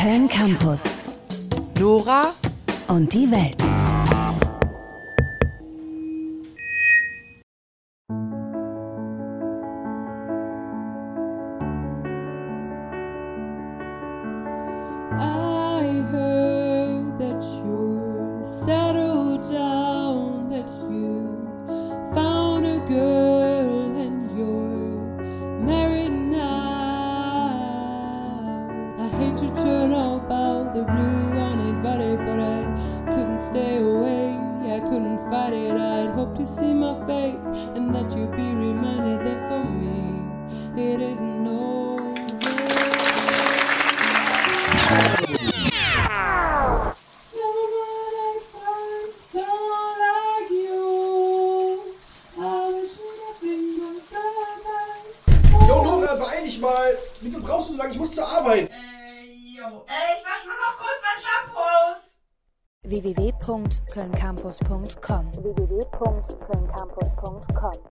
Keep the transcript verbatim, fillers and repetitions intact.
Köln Campus. Nora und die Welt. I heard that you settled down, that you found a girl and you're married now. I hate to turn up out the blue uninvited, but I couldn't stay away, I couldn't fight it. I'd hope to see my face and that you'd be reminded that for me it isn't over. Jo, Nora, beeil dich mal. Wieso brauchst du so lange? Ich muss zur Arbeit. Äh, jo. Äh, ich wasch nur noch kurz mein Shampoo aus. w w w punkt köln campus punkt com w w w punkt köln campus punkt com